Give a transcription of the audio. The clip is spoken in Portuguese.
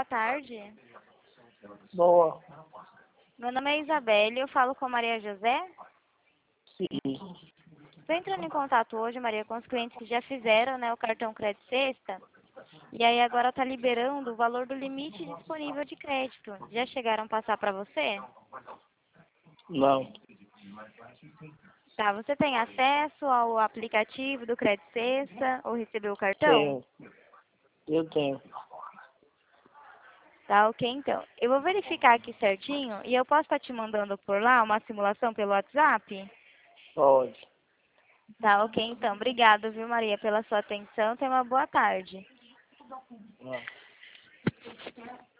tarde. Boa. Meu nome é Isabelle, eu falo com a Maria José. Sim. Estou entrando em contato hoje, Maria, com os clientes que já fizeram, né, o cartão Crédito Sexta. E aí agora está liberando o valor do limite disponível de crédito. Já chegaram a passar para você? Não. Tá, você tem acesso ao aplicativo do Crédito Sexta ou recebeu o cartão? Tenho. Eu tenho. Tá, ok, então. Eu vou verificar aqui certinho e eu posso estar te mandando por lá uma simulação pelo WhatsApp? Pode. Tá, ok, então. Obrigada, viu, Maria, pela sua atenção. Tenha uma boa tarde. Não.